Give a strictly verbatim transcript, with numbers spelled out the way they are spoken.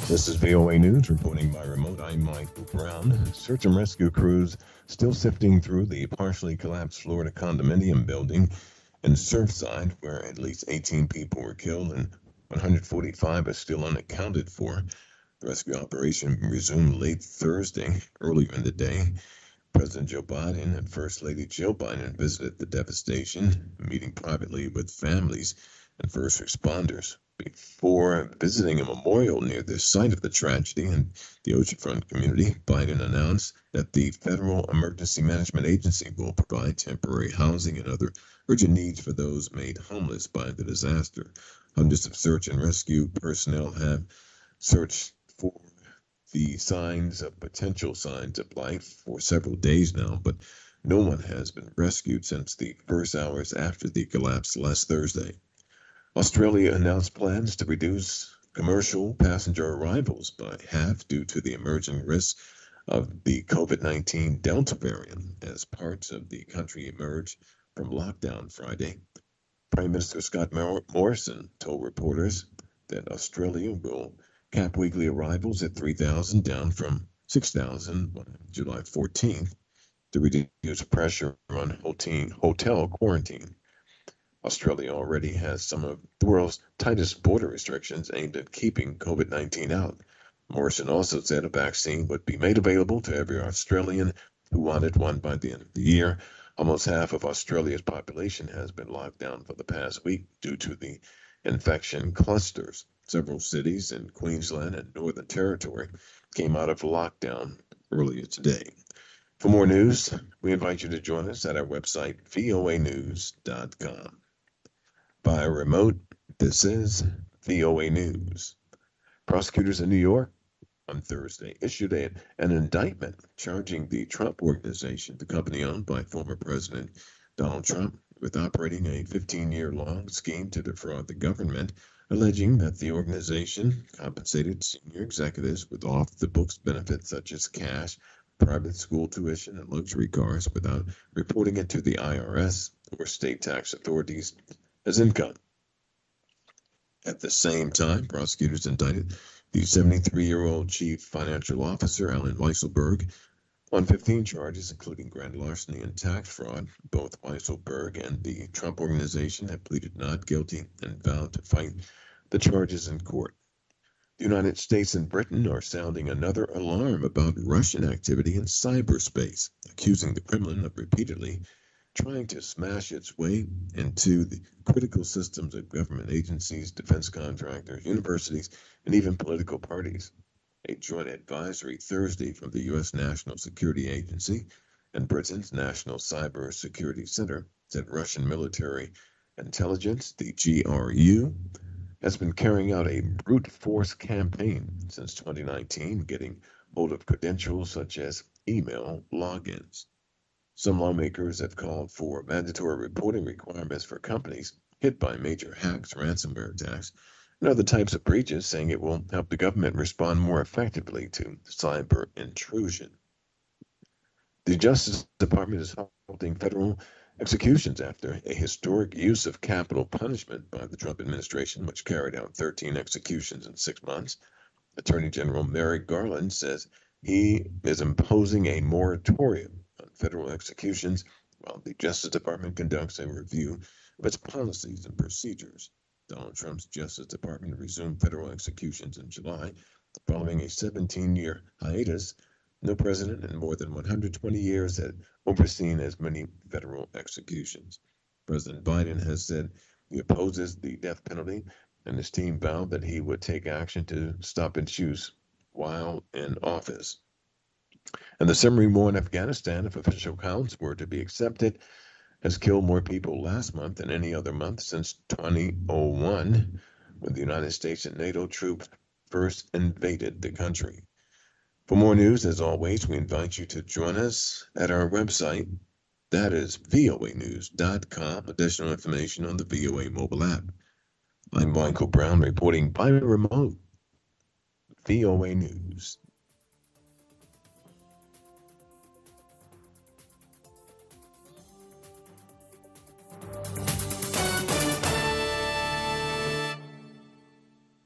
This is V O A News reporting by remote. I'm Michael Brown. Search and rescue crews still sifting through the partially collapsed Florida condominium building in Surfside, where at least eighteen people were killed and one hundred forty-five are still unaccounted for. The rescue operation resumed late Thursday. Earlier in the day, President Joe Biden and First Lady Jill Biden visited the devastation, meeting privately with families and first responders. Before visiting a memorial near the site of the tragedy in the oceanfront community, Biden announced that the Federal Emergency Management Agency will provide temporary housing and other urgent needs for those made homeless by the disaster. Hundreds of search and rescue personnel have searched for the signs of potential signs of life for several days now, but no one has been rescued since the first hours after the collapse last Thursday. Australia announced plans to reduce commercial passenger arrivals by half due to the emerging risk of the COVID nineteen Delta variant as parts of the country emerge from lockdown Friday. Prime Minister Scott Morrison told reporters that Australia will cap weekly arrivals at three thousand, down from six thousand on July fourteenth, to reduce pressure on hotel quarantine. Australia already has some of the world's tightest border restrictions aimed at keeping COVID nineteen out. Morrison also said a vaccine would be made available to every Australian who wanted one by the end of the year. Almost half of Australia's population has been locked down for the past week due to the infection clusters. Several cities in Queensland and Northern Territory came out of lockdown earlier today. For more news, we invite you to join us at our website, V O A news dot com. By remote, this is V O A News. Prosecutors in New York on Thursday issued a, an indictment charging the Trump Organization, the company owned by former President Donald Trump, with operating a fifteen-year-long scheme to defraud the government, alleging that the organization compensated senior executives with off-the-books benefits such as cash, private school tuition, and luxury cars without reporting it to the I R S or state tax authorities as income. At the same time, prosecutors indicted the seventy-three-year-old chief financial officer, Allen Weisselberg, on fifteen charges, including grand larceny and tax fraud. Both Weisselberg and the Trump Organization have pleaded not guilty and vowed to fight the charges in court. The United States and Britain are sounding another alarm about Russian activity in cyberspace, accusing the Kremlin of repeatedly trying to smash its way into the critical systems of government agencies, defense contractors, universities, and even political parties. A joint advisory Thursday from the U S National Security Agency and Britain's National Cyber Security Center said Russian military intelligence, the G R U, has been carrying out a brute force campaign since twenty nineteen, getting hold of credentials such as email logins. Some lawmakers have called for mandatory reporting requirements for companies hit by major hacks, ransomware attacks, and other types of breaches, saying it will help the government respond more effectively to cyber intrusion. The Justice Department is halting federal executions after a historic use of capital punishment by the Trump administration, which carried out thirteen executions in six months. Attorney General Merrick Garland says he is imposing a moratorium on federal executions while the Justice Department conducts a review of its policies and procedures. Donald Trump's Justice Department resumed federal executions in July, following a seventeen-year hiatus. No president in more than one hundred twenty years had overseen as many federal executions. President Biden has said he opposes the death penalty, and his team vowed that he would take action to stop its use while in office. And the submarine war in Afghanistan, if official counts were to be accepted, has killed more people last month than any other month since two thousand one, when the United States and NATO troops first invaded the country. For more news, as always, we invite you to join us at our website. That is V O A news dot com. Additional information on the V O A mobile app. I'm Michael Brown reporting by remote. V O A News.